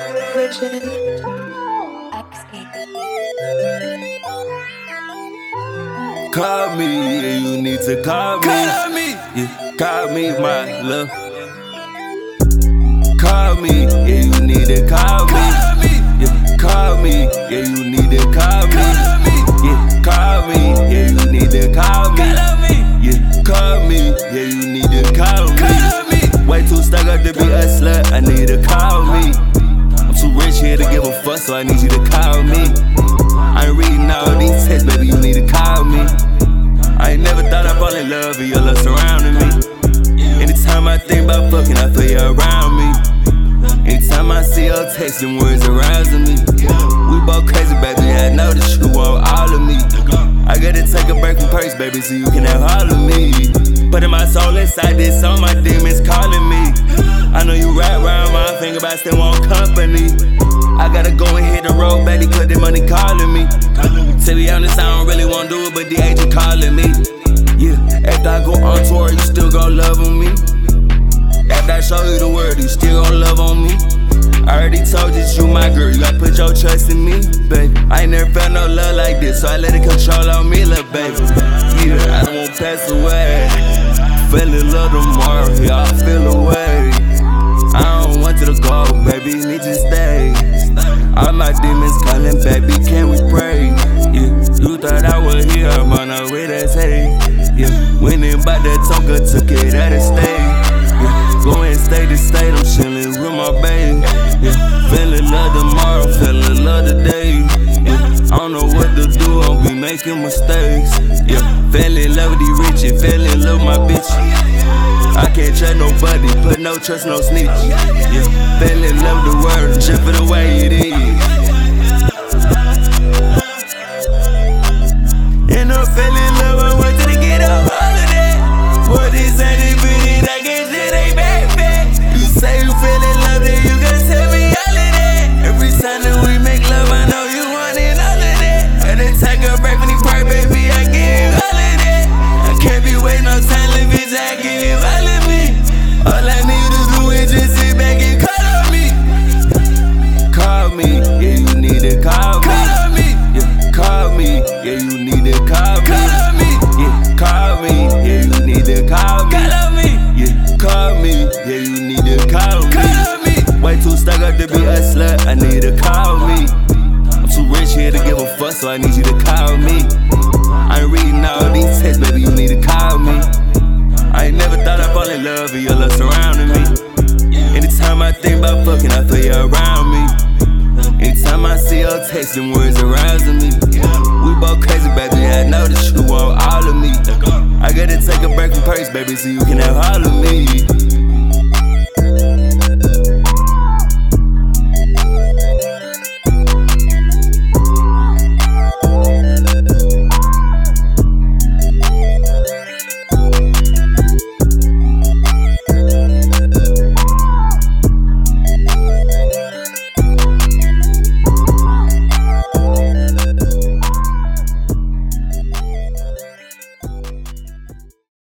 Call me, yeah, you need to call me. Call me. Yeah, call me, my love. Call me, yeah, you need to call me. Call me. Yeah, call me, yeah, you need to call me. Call me. Yeah, call me, yeah, you need to call me. Call me. Yeah, call me, yeah, you need to call me. Call me. Way too stuck up to be a slut, I need to call me. I'm too rich here to give a fuck, so I need you to call me. I ain't reading all these texts, baby, you need to call me. I ain't never thought I'd fall in love with your love surrounding me. Anytime I think about fucking, I feel you around me. Anytime I see your text, them words arousing me. We both crazy, baby, I know that you want all of me. I gotta take a break from purse, baby, so you can have all of me. Putting my soul inside this song, my demons calling me. I know you wrap around my finger, but I still want company. I gotta go and hit the road, baby, cause the money calling me. To be honest, I don't really wanna do it, but the agent calling me. Yeah, after I go on tour, you still gon' love on me. After I show you the world, you still gon' love on me. I already told you my girl, you gotta put your trust in me, baby. I ain't never felt no love like this, so I let it control on me, little baby. Yeah, I don't wanna pass away. Fell in love tomorrow, yeah, I feel away. I don't want you to go, baby, need you to stay. All my demons calling, baby, can we pray? Yeah, you thought I was here, but no way that's hey. Yeah, went in by that Tonka, took it at a state. Yeah, going state to state, I'm chillin' with my baby. Yeah, fell in love tomorrow, fell in love today. Yeah, I don't know what to do, I'll be making mistakes. Yeah, fell in love with these riches, fell in love with my bitch. I can't trust nobody, put no trust, no snitch. Yeah, fell in love with the world, just for the way it is. And I fell in love, I wanted to get up all of that. What this ain't even, I guess it ain't bad. You say you fell in love, then you gotta tell me all of that. Every time that we make love, I know you wanted all of that. And then take a break from the part, baby, I give you all of that. I can't be waiting no time, little bitch, I give you all of me. All I need to do is just sit back and call on me. Call me, yeah, you need to call me. Call me. Yeah, call me, yeah, you need to call me. Call me. Yeah, call me, yeah, you need to call me. Call me. Yeah, call me, yeah, you need to call me. Call me. Way too stuck up to be a slut, I need to call me. I'm too rich here to give a fuck, so I need you to call me. I ain't reading all these texts, baby, you need to call me. I ain't never thought I'd fall in love with your love surrounding me. Anytime I think about fucking, I feel you around me. Anytime I see your text, them words arousing me. We both crazy, baby, I know that you want all of me. I gotta take a break from purse, baby, so you can have all of me.